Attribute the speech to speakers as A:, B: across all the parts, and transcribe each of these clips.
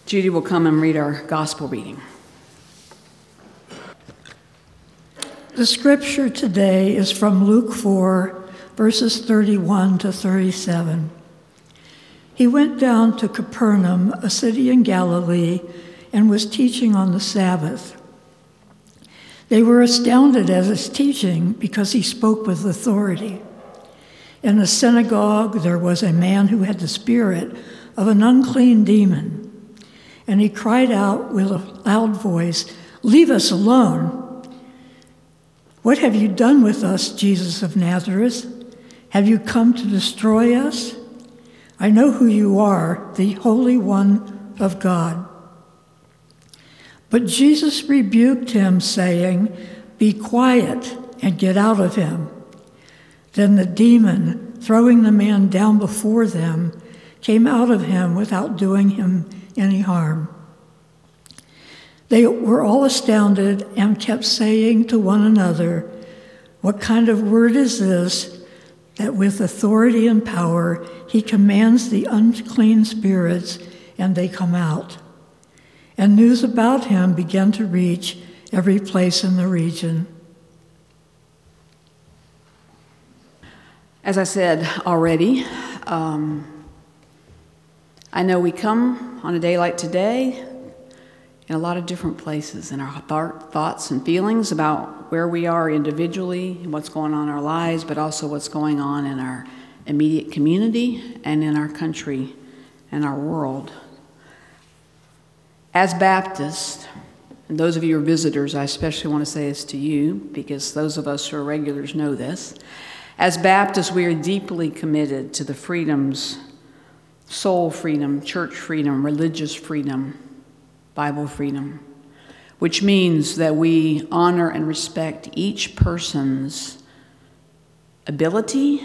A: Judy will come and read our gospel reading.
B: The scripture today is from Luke 4, verses 31 to 37. He went down to Capernaum, a city in Galilee, and was teaching on the Sabbath. They were astounded at his teaching because he spoke with authority. In the synagogue, there was a man who had the spirit of an unclean demon. And he cried out with a loud voice, "Leave us alone! What have you done with us, Jesus of Nazareth? Have you come to destroy us? I know who you are, the Holy One of God." But Jesus rebuked him, saying, "Be quiet and get out of him." Then the demon, throwing the man down before them, came out of him without doing him any harm. They were all astounded and kept saying to one another, "What kind of word is this, that with authority and power he commands the unclean spirits and they come out?" And news about him began to reach every place in the region.
A: As I said already, I know we come on a day like today in a lot of different places in our thoughts and feelings about where we are individually and what's going on in our lives, but also what's going on in our immediate community and in our country and our world. As Baptists, and those of you who are visitors, I especially want to say this to you because those of us who are regulars know this. As Baptists, we are deeply committed to the freedoms: soul freedom, church freedom, religious freedom, Bible freedom, which means that we honor and respect each person's ability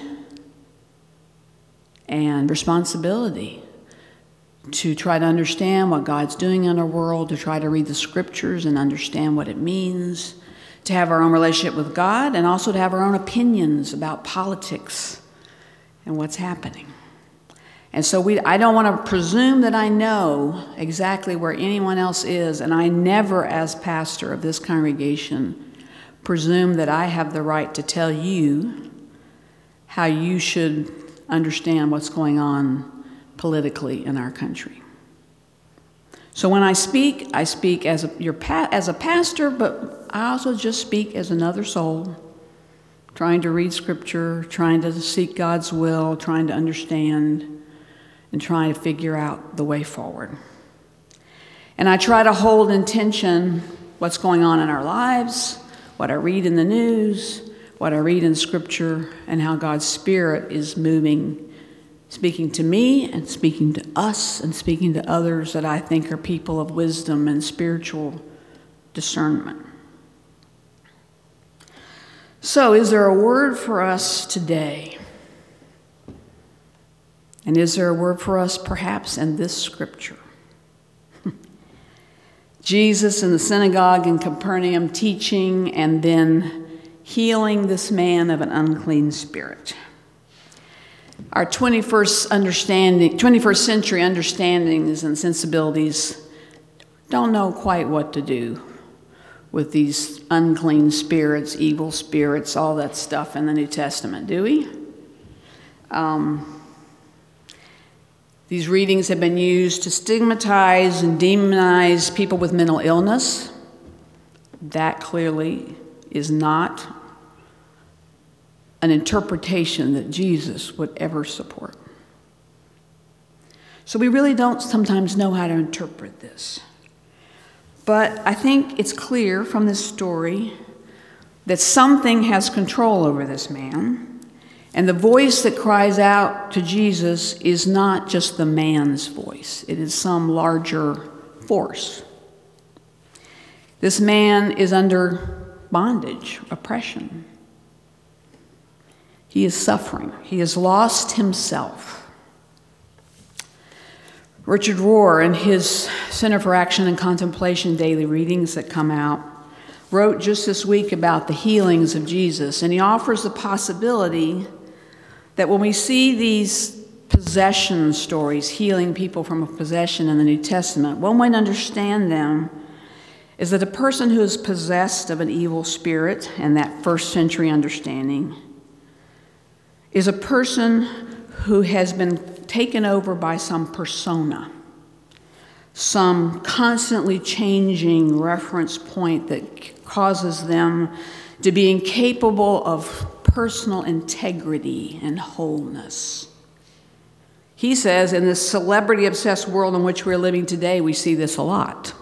A: and responsibility to try to understand what God's doing in our world, to try to read the scriptures and understand what it means, to have our own relationship with God, and also to have our own opinions about politics and what's happening. And so I don't want to presume that I know exactly where anyone else is, and I never, as pastor of this congregation, presume that I have the right to tell you how you should understand what's going on politically in our country. So when I speak as a pastor, but I also just speak as another soul, trying to read scripture, trying to seek God's will, trying to understand, and trying to figure out the way forward. And I try to hold in tension what's going on in our lives, what I read in the news, what I read in scripture, and how God's Spirit is moving, speaking to me and speaking to us and speaking to others that I think are people of wisdom and spiritual discernment. So, is there a word for us today? And is there a word for us perhaps in this scripture? Jesus in the synagogue in Capernaum teaching and then healing this man of an unclean spirit. Our 21st century understandings and sensibilities don't know quite what to do with these unclean spirits, evil spirits, all that stuff in the New Testament, do we? These readings have been used to stigmatize and demonize people with mental illness. That clearly is not an interpretation that Jesus would ever support. So we really don't sometimes know how to interpret this. But I think it's clear from this story that something has control over this man. And the voice that cries out to Jesus is not just the man's voice. It is some larger force. This man is under bondage, oppression. He is suffering. He has lost himself. Richard Rohr, in his Center for Action and Contemplation daily readings that come out, wrote just this week about the healings of Jesus, and he offers the possibility that when we see these possession stories, healing people from a possession in the New Testament, one way to understand them is that a person who is possessed of an evil spirit, in that first century understanding, is a person who has been taken over by some persona, some constantly changing reference point that causes them to be incapable of personal integrity and wholeness. He says in this celebrity-obsessed world in which we're living today, we see this a lot.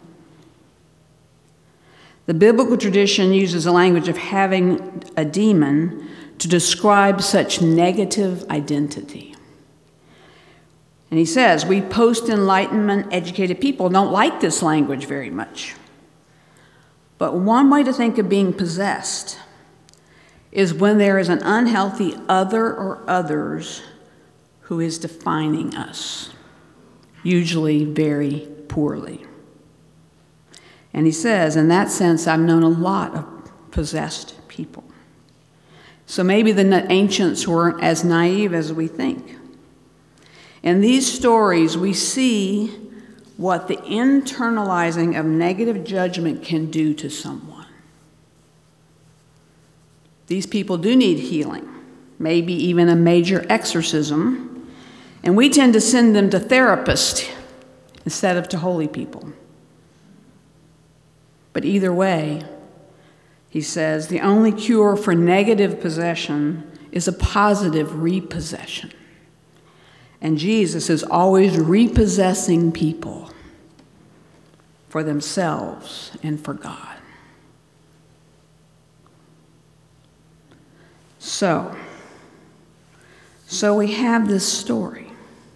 A: The biblical tradition uses the language of having a demon to describe such negative identity. And he says, we post-Enlightenment educated people don't like this language very much. But one way to think of being possessed is when there is an unhealthy other or others who is defining us, usually very poorly. And he says, in that sense, I've known a lot of possessed people. So maybe the ancients weren't as naive as we think. In these stories, we see what the internalizing of negative judgment can do to someone. These people do need healing, maybe even a major exorcism, and we tend to send them to therapists instead of to holy people. But either way, he says, the only cure for negative possession is a positive repossession. And Jesus is always repossessing people for themselves and for God. So we have this story.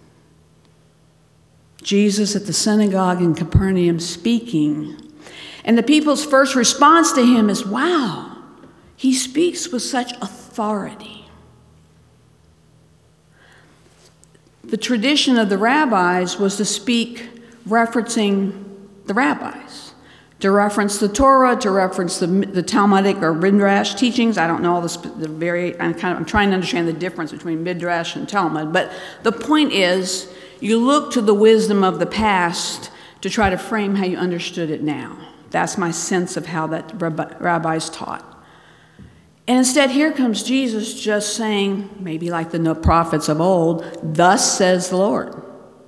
A: Jesus at the synagogue in Capernaum speaking, and the people's first response to him is, wow, he speaks with such authority. The tradition of the rabbis was to speak referencing the rabbis, to reference the Torah, to reference the Talmudic or Midrash teachings. I don't know all I'm trying to understand the difference between Midrash and Talmud. But the point is, you look to the wisdom of the past to try to frame how you understood it now. That's my sense of how that rabbis taught. And instead, here comes Jesus just saying, maybe like the prophets of old, thus says the Lord.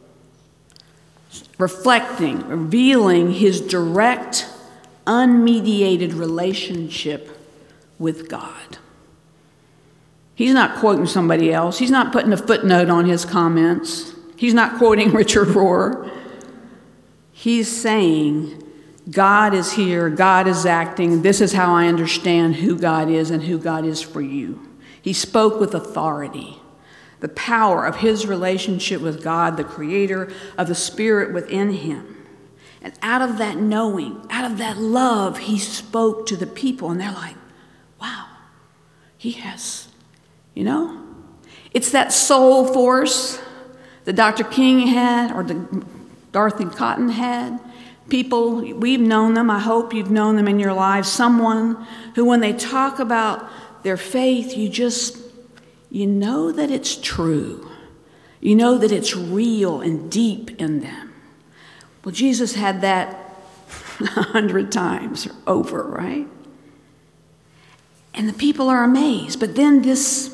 A: Reflecting, revealing his direct, unmediated relationship with God. He's not quoting somebody else. He's not putting a footnote on his comments. He's not quoting Richard Rohr. He's saying, God is here, God is acting, this is how I understand who God is and who God is for you. He spoke with authority, the power of his relationship with God, the creator of the spirit within him. And out of that knowing, out of that love, he spoke to the people, and they're like, wow, he has, It's that soul force that Dr. King had or that Dorothy Cotton had. People, we've known them, I hope you've known them in your lives, someone who when they talk about their faith, you know that it's true. You know that it's real and deep in them. Well, Jesus had that 100 times over, right? And the people are amazed. But then this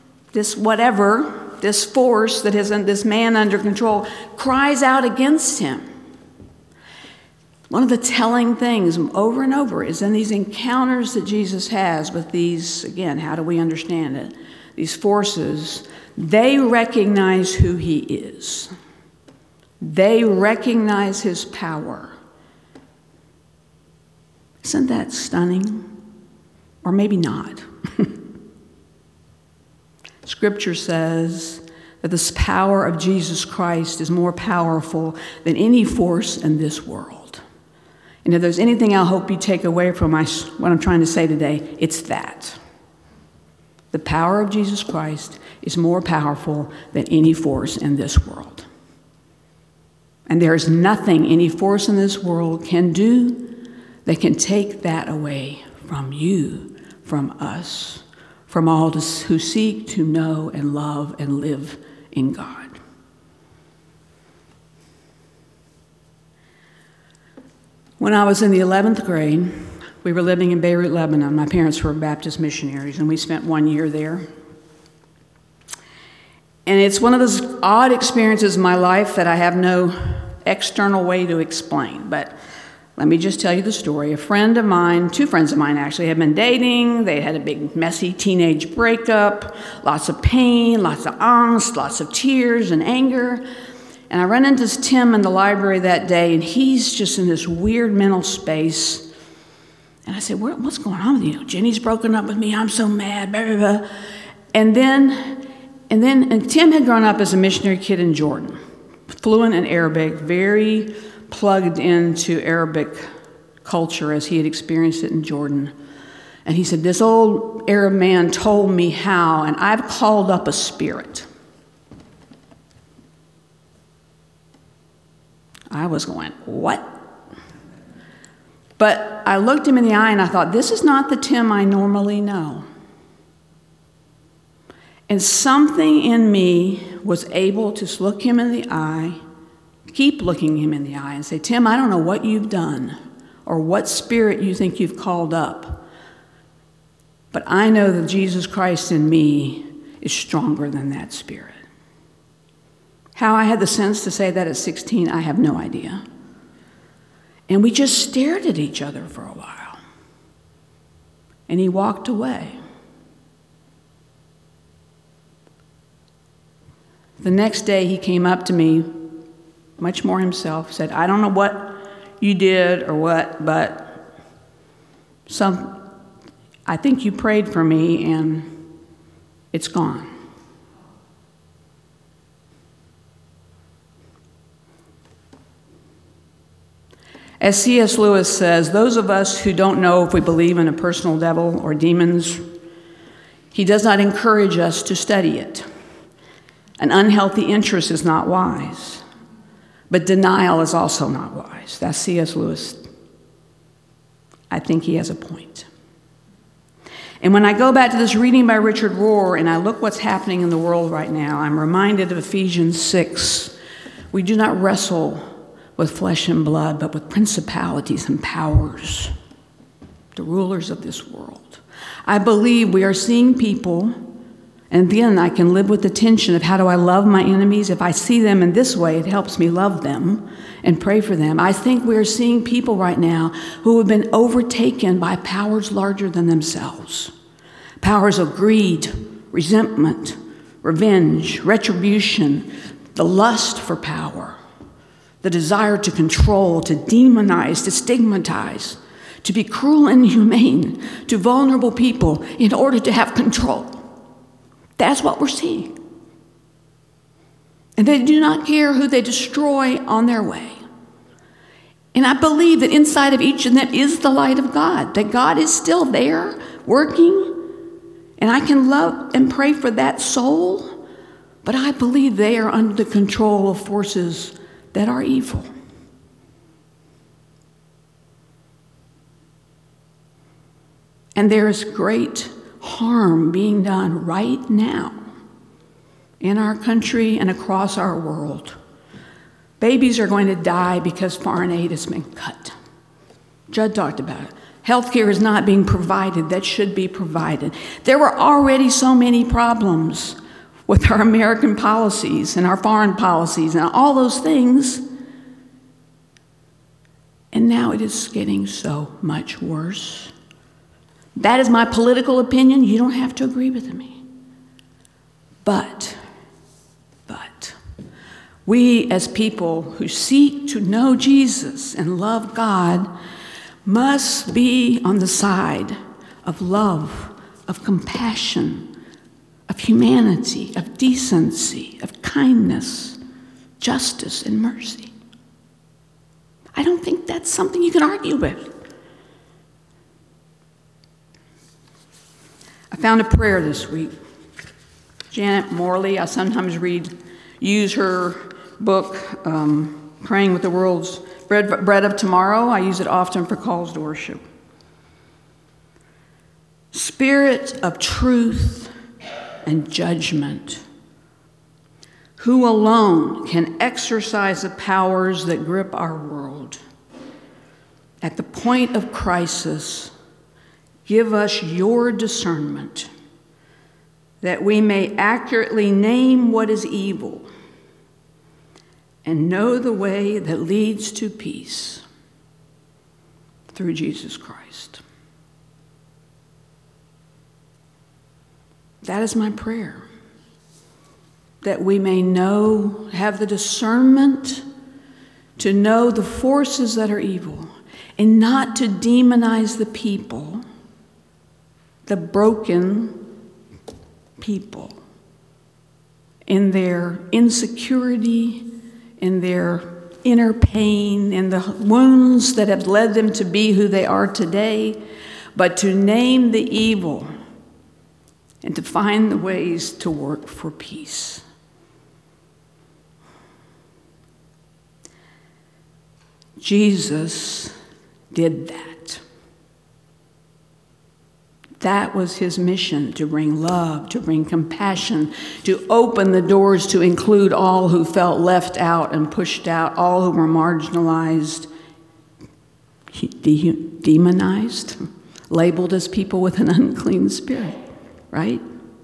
A: force that has this man under control cries out against him. One of the telling things over and over is in these encounters that Jesus has with these, again, how do we understand it? These forces, they recognize who he is. They recognize his power. Isn't that stunning? Or maybe not. Scripture says that this power of Jesus Christ is more powerful than any force in this world. And if there's anything I hope you take away from what I'm trying to say today, it's that. The power of Jesus Christ is more powerful than any force in this world. And there is nothing any force in this world can do that can take that away from you, from us, from all who seek to know and love and live in God. When I was in the 11th grade, we were living in Beirut, Lebanon. My parents were Baptist missionaries, and we spent 1 year there. And it's one of those odd experiences in my life that I have no external way to explain. But let me just tell you the story. A friend of mine, two friends of mine actually, had been dating. They had a big, messy teenage breakup, lots of pain, lots of angst, lots of tears and anger. And I ran into Tim in the library that day, and he's just in this weird mental space. And I said, what's going on with you? Jenny's broken up with me. I'm so mad. Blah, blah, blah. And Tim had grown up as a missionary kid in Jordan, fluent in Arabic, very plugged into Arabic culture as he had experienced it in Jordan. And he said, this old Arab man told me how, and I've called up a spirit. I was going, what? But I looked him in the eye and I thought, this is not the Tim I normally know. And something in me was able to look him in the eye, keep looking him in the eye and say, Tim, I don't know what you've done or what spirit you think you've called up, but I know that Jesus Christ in me is stronger than that spirit. How I had the sense to say that at 16, I have no idea. And we just stared at each other for a while. And he walked away. The next day, he came up to me, much more himself, said, I don't know what you did or what, but I think you prayed for me and it's gone. As C.S. Lewis says, those of us who don't know if we believe in a personal devil or demons, he does not encourage us to study it. An unhealthy interest is not wise, but denial is also not wise. That's C.S. Lewis. I think he has a point. And when I go back to this reading by Richard Rohr and I look what's happening in the world right now, I'm reminded of Ephesians 6. We do not wrestle with flesh and blood, but with principalities and powers, the rulers of this world. I believe we are seeing people, and then I can live with the tension of how do I love my enemies? If I see them in this way, it helps me love them and pray for them. I think we are seeing people right now who have been overtaken by powers larger than themselves. Powers of greed, resentment, revenge, retribution, the lust for power, the desire to control, to demonize, to stigmatize, to be cruel and inhumane to vulnerable people in order to have control. That's what we're seeing. And they do not care who they destroy on their way. And I believe that inside of each of them is the light of God, that God is still there working, and I can love and pray for that soul, but I believe they are under the control of forces that are evil. And there is great harm being done right now in our country and across our world. Babies are going to die because foreign aid has been cut. Judd talked about it. Healthcare is not being provided that should be provided. There were already so many problems with our American policies and our foreign policies and all those things. And now it is getting so much worse. That is my political opinion. You don't have to agree with me. But we as people who seek to know Jesus and love God must be on the side of love, of compassion, of humanity, of decency, of kindness, justice, and mercy. I don't think that's something you can argue with. I found a prayer this week. Janet Morley, I sometimes use her book, Praying with the World's Bread of Tomorrow. I use it often for calls to worship. Spirit of truth and judgment, who alone can exercise the powers that grip our world. At the point of crisis, give us your discernment, that we may accurately name what is evil and know the way that leads to peace through Jesus Christ. That is my prayer, that we may know, have the discernment to know the forces that are evil, and not to demonize the people, the broken people, in their insecurity, in their inner pain, in the wounds that have led them to be who they are today, but to name the evil and to find the ways to work for peace. Jesus did that. That was his mission, to bring love, to bring compassion, to open the doors to include all who felt left out and pushed out, all who were marginalized, demonized, labeled as people with an unclean spirit, right?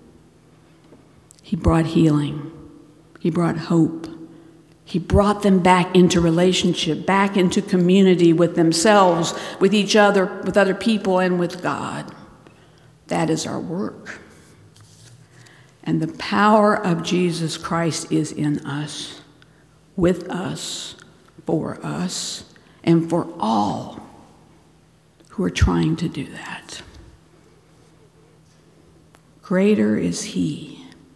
A: He brought healing. He brought hope. He brought them back into relationship, back into community with themselves, with each other, with other people, and with God. That is our work. And the power of Jesus Christ is in us, with us, and for all who are trying to do that. Greater is he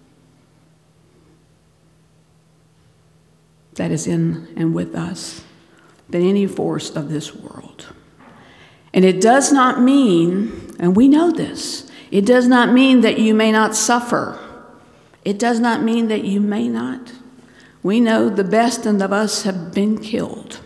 A: that is in and with us than any force of this world. And it does not mean, and we know this, it does not mean that you may not suffer. It does not mean that you may not. We know the best of us have been killed.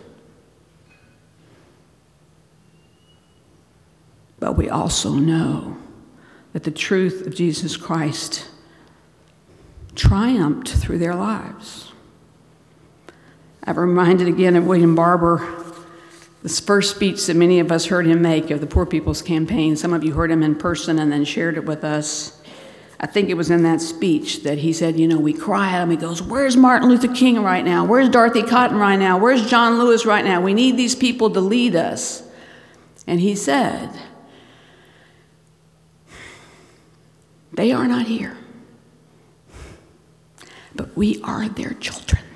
A: But we also know that the truth of Jesus Christ triumphed through their lives. I'm reminded again of William Barber, this first speech that many of us heard him make of the Poor People's Campaign. Some of you heard him in person and then shared it with us. I think it was in that speech that he said, we cry at him. He goes, where's Martin Luther King right now? Where's Dorothy Cotton right now? Where's John Lewis right now? We need these people to lead us. And he said, they are not here, but we are their children.